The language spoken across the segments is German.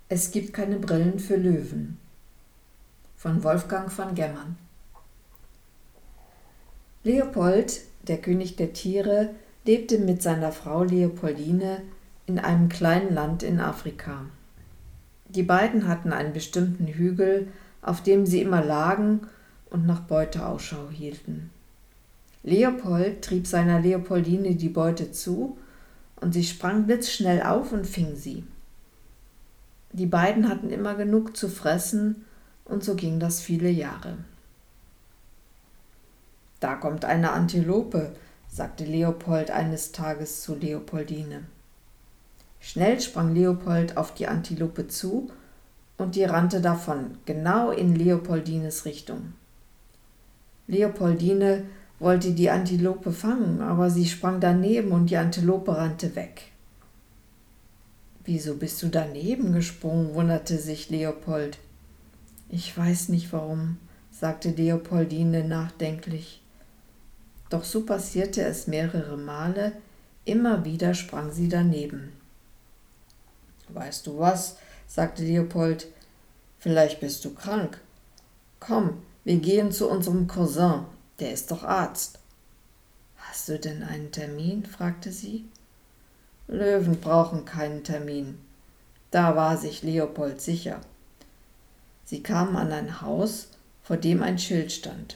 Es gibt keine Brillen für Löwen von Wolfgang von Gemmern. Leopold, der König der Tiere, lebte mit seiner Frau Leopoldine in einem kleinen Land in Afrika. Die beiden hatten einen bestimmten Hügel, auf dem sie immer lagen und nach Beute Ausschau hielten. Leopold trieb seiner Leopoldine die Beute zu, und sie sprang blitzschnell auf und fing sie. Die beiden hatten immer genug zu fressen, und so ging das viele Jahre. »Da kommt eine Antilope«, sagte Leopold eines Tages zu Leopoldine. Schnell sprang Leopold auf die Antilope zu, und die rannte davon, genau in Leopoldines Richtung. Leopoldine wollte die Antilope fangen, aber sie sprang daneben und die Antilope rannte weg. »Wieso bist du daneben gesprungen?« wunderte sich Leopold. »Ich weiß nicht warum«, sagte Leopoldine nachdenklich. Doch so passierte es mehrere Male, immer wieder sprang sie daneben. »Weißt du was«, sagte Leopold, »vielleicht bist du krank. Komm, wir gehen zu unserem Cousin, der ist doch Arzt.« »Hast du denn einen Termin?« fragte sie. »Löwen brauchen keinen Termin.« Da war sich Leopold sicher. Sie kamen an ein Haus, vor dem ein Schild stand.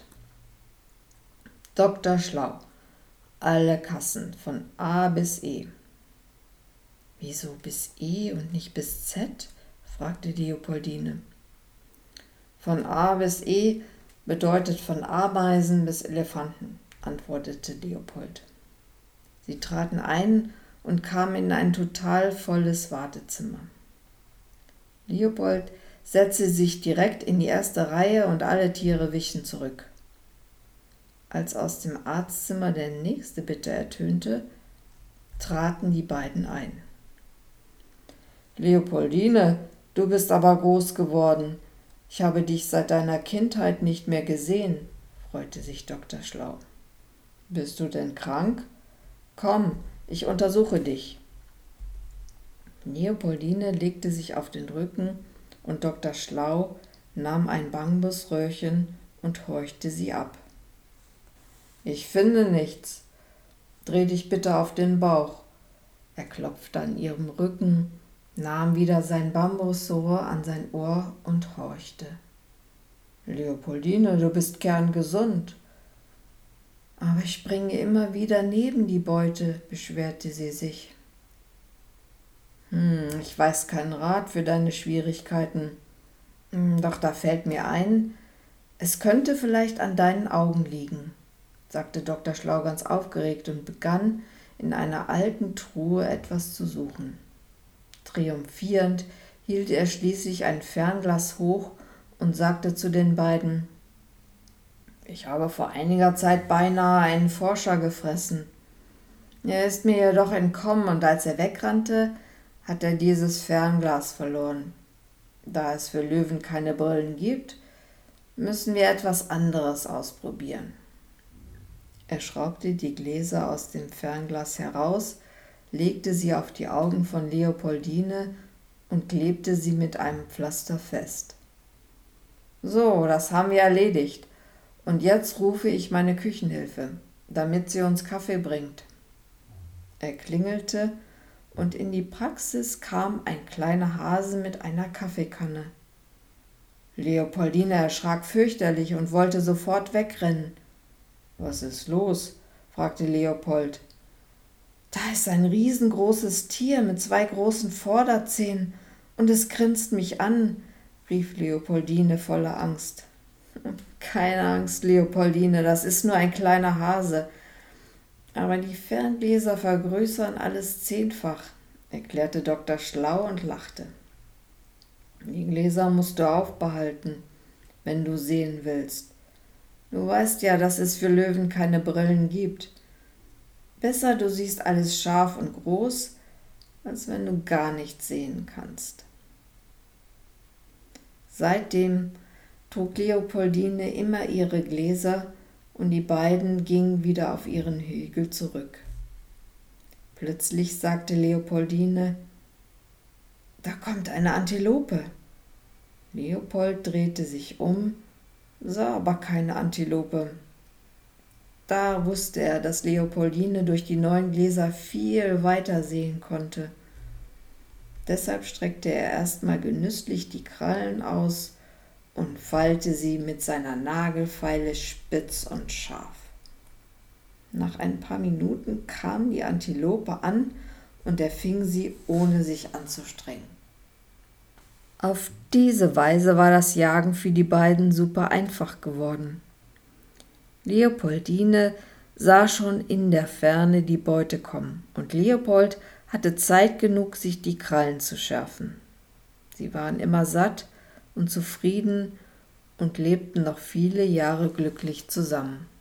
»Dr. Schlau, alle Kassen von A bis E.« »Wieso bis E und nicht bis Z?« fragte Leopoldine. »Von A bis E bedeutet von Ameisen bis Elefanten«, antwortete Leopold. Sie traten ein und kamen in ein total volles Wartezimmer. Leopold setzte sich direkt in die erste Reihe und alle Tiere wichen zurück. Als aus dem Arztzimmer der nächste Bitte ertönte, traten die beiden ein. »Leopoldine, du bist aber groß geworden. Ich habe dich seit deiner Kindheit nicht mehr gesehen«, freute sich Dr. Schlau. »Bist du denn krank? Komm, ich untersuche dich.« Leopoldine legte sich auf den Rücken und Dr. Schlau nahm ein Bambusröhrchen und horchte sie ab. »Ich finde nichts. Dreh dich bitte auf den Bauch.« Er klopfte an ihrem Rücken, nahm wieder sein Bambusrohr an sein Ohr und horchte. »Leopoldine, du bist kerngesund.« »Aber ich springe immer wieder neben die Beute«, beschwerte sie sich. »Ich weiß keinen Rat für deine Schwierigkeiten. Doch da fällt mir ein, es könnte vielleicht an deinen Augen liegen«, sagte Dr. Schlau ganz aufgeregt und begann, in einer alten Truhe etwas zu suchen. Triumphierend hielt er schließlich ein Fernglas hoch und sagte zu den beiden: »Ich habe vor einiger Zeit beinahe einen Forscher gefressen. Er ist mir jedoch entkommen, und als er wegrannte, hat er dieses Fernglas verloren. Da es für Löwen keine Brillen gibt, müssen wir etwas anderes ausprobieren.« Er schraubte die Gläser aus dem Fernglas heraus, legte sie auf die Augen von Leopoldine und klebte sie mit einem Pflaster fest. »So, das haben wir erledigt. Und jetzt rufe ich meine Küchenhilfe, damit sie uns Kaffee bringt.« Er klingelte, und in die Praxis kam ein kleiner Hase mit einer Kaffeekanne. Leopoldine erschrak fürchterlich und wollte sofort wegrennen. »Was ist los?« fragte Leopold. »Da ist ein riesengroßes Tier mit 2 großen Vorderzähnen, und es grinst mich an«, rief Leopoldine voller Angst. »Keine Angst, Leopoldine, das ist nur ein kleiner Hase. Aber die Ferngläser vergrößern alles 10-fach«, erklärte Dr. Schlau und lachte. »Die Gläser musst du aufbehalten, wenn du sehen willst. Du weißt ja, dass es für Löwen keine Brillen gibt. Besser, du siehst alles scharf und groß, als wenn du gar nichts sehen kannst.« Seitdem trug Leopoldine immer ihre Gläser, und die beiden gingen wieder auf ihren Hügel zurück. Plötzlich sagte Leopoldine: Da kommt eine Antilope. Leopold drehte sich um, sah aber keine Antilope. Da wusste er, dass Leopoldine durch die neuen Gläser viel weiter sehen konnte. Deshalb streckte er erstmal genüsslich die Krallen aus und feilte sie mit seiner Nagelfeile spitz und scharf. Nach ein paar Minuten kam die Antilope an und er fing sie, ohne sich anzustrengen. Auf diese Weise war das Jagen für die beiden super einfach geworden. Leopoldine sah schon in der Ferne die Beute kommen und Leopold hatte Zeit genug, sich die Krallen zu schärfen. Sie waren immer satt und zufrieden und lebten noch viele Jahre glücklich zusammen.